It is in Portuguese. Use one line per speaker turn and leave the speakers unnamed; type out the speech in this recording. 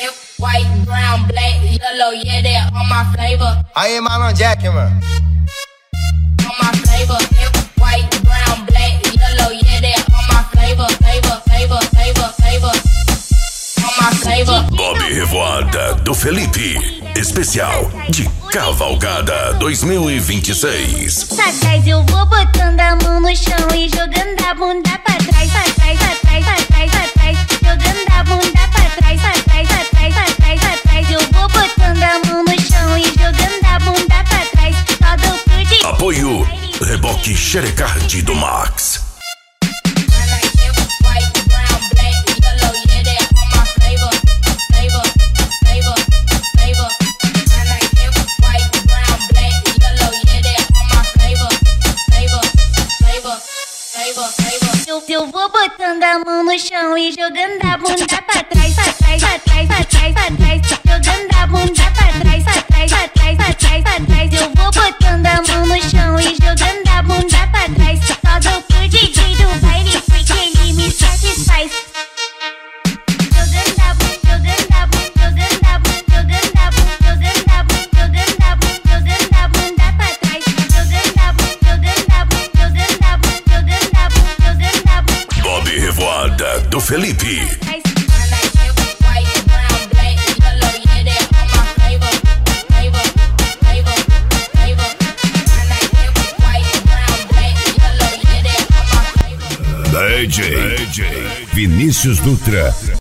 White, brown, black, yellow, yeah, that all my flavor.
Aí, Marlon Jack, mano.
All my flavor. White, brown, black, yellow, yeah, that all my flavor. Flavor. All my flavor.
Bob Revoada do Felipe. Especial de Cavalgada 2026.
Satanás, eu vou botando a mão no chão e jogando a bunda pra trás, pra trás, pra trás, pra trás, pra trás, jogando a bunda pra trás, pra trás, pra trás, pra trás, pra trás. Eu vou botando a mão no chão e jogando a bunda pra trás. Só dou pro de
Apoio Reboque Xerecard do Max.
Eu vou botando a mão no chão e jogando a bunda pra trás, pra trás, pra trás, pra trás, pra trás, jogando a bunda pra trás, pra trás, pra trás, pra trás, pra trás. Eu vou botando a mão no chão e jogando a bunda pra trás. Só dou pro DJ do baile porque ele me satisfaz. Jogando a bunda, jogando a bunda, jogando a bunda, jogando a bunda, jogando a bunda, jogando a bunda, jogando a bunda pra trás. Jogando a bunda, jogando a bunda, jogando a bunda, jogando a bunda, jogando a bunda.
Bob Revoada do Felipe. DJ Vinícius Dutra.